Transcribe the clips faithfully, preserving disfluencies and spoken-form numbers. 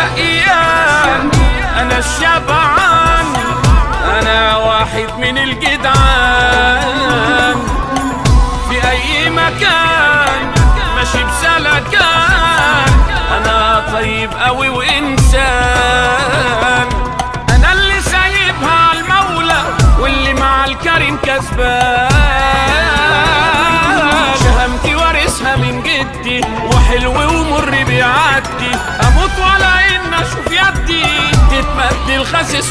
شقيان، انا الشبعان، انا واحد من الجدعان. في اي مكان ماشي بسلكان، انا طيب قوي وانسان. انا اللي سايبها على المولى واللي مع الكريم كسبان. شهامتي وارثها من جدي، وحلو ومر بيعدي. اموت ولا ان اشوف يدي تتمد الخسس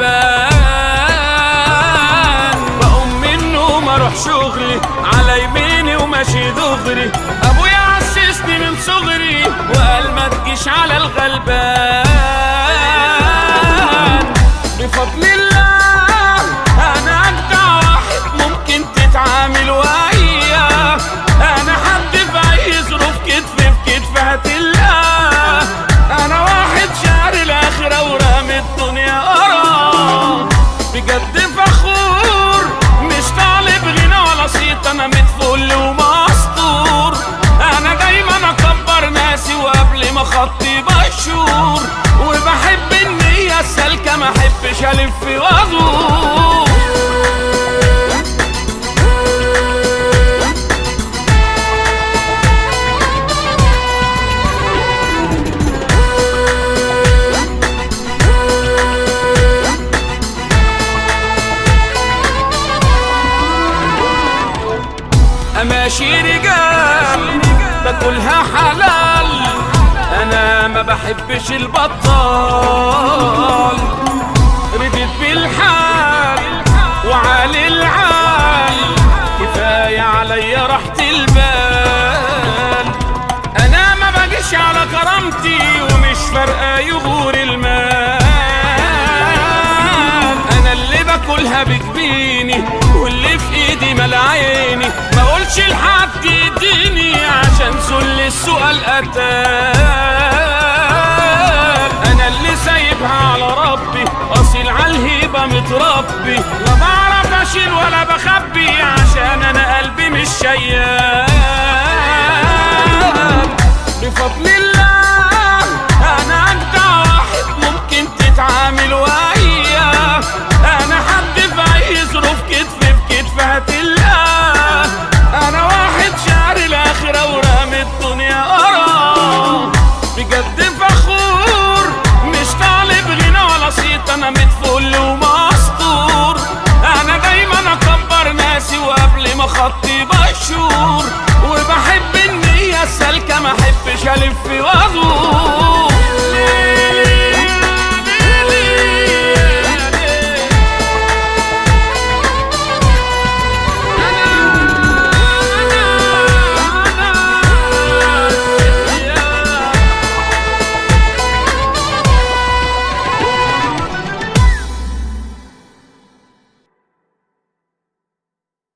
وجبان. بقوم منه ما اروح شغلي على يميني وماشي دغري. ابويا عسسني من صغري وقال ما تجيش على الغلبان. بفضل الله انا اجدع واحد ممكن تتعامل وياه. انا حد في اي ظروف كتف في كتف هتلاقاه. انا واحد شعر الاخره ورامي الدنيا اراه. بجد فخور مش طالب غنى ولا صيت، انا متفل ومسطور. انا دايما اكبر ناسي وقبل ما خطي بشور. وبحب النية السالكة ما احبش الف وادور. ماشي رجال باكلها حلال، انا ما بحبش البطال. رديت بالحال وعلي العال، كفاية عليا راحة البال. انا ما باجيش على كرامتي ومش فارقة يغور المال. انا اللي باكلها بجبيني واللي في ايدي مال عيني. ما اقولش لحد يديني عشان ذل السؤال قتال. انا اللي سايبها على ربي، اصيل على الهيبة متربي. لا بعرف اشيل ولا بخبي عشان انا